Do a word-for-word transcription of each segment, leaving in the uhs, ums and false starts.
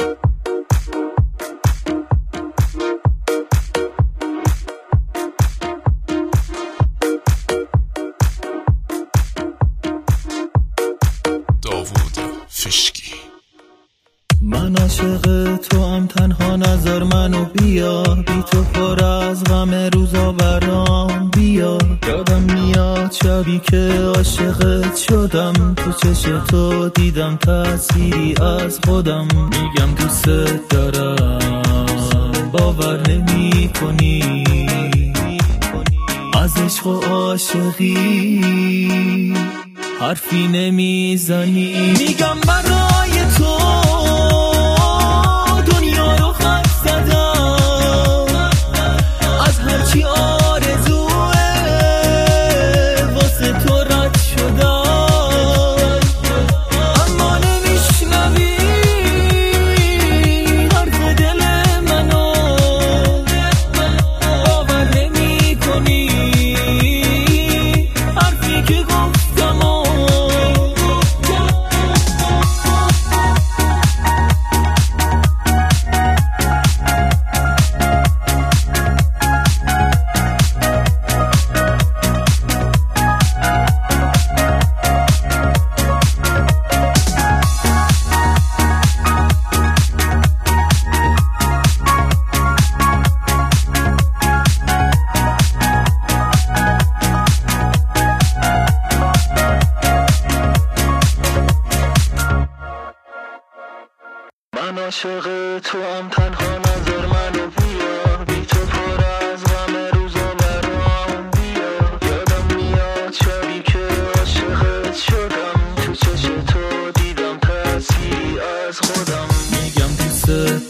من عاشق تو هم، تنها نظر منو بیا، بی تو پر از غم روزا برام بیا. یادم میاد شبی که عاشقت شدم، تو چش تو دیدم تصویری از خودم. میگم دوست دارم باور نمی کنی، از عشق و عاشقی حرفی نمیزنی. میگم برای تو دنیا رو خط زدم، از هرچی آرزوه واسه تو رد شدم. اما نمیشنوی حرف دل منو، باور نمی کنی حرفی که گفتم. من عاشق تو هم، تنها نظر منو بیا، بی تو پر از غم روزا برام بیا. یادم میاد شبی که عاشقت شدم، تو چش تو دیدم تصویری از خودم. میگم دوست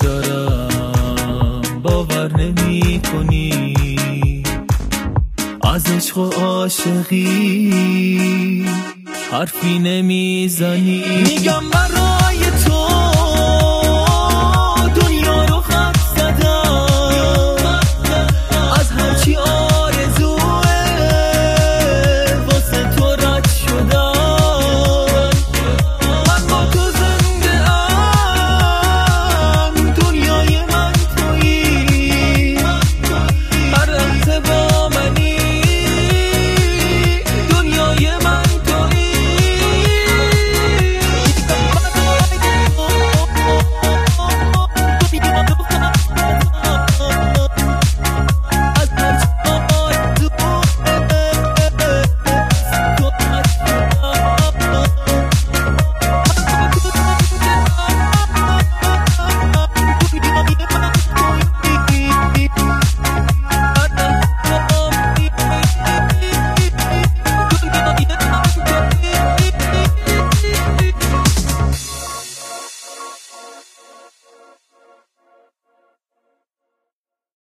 دارم باور نمی کنی، از عشق و عاشقی حرفی نمیزنی. میگم برام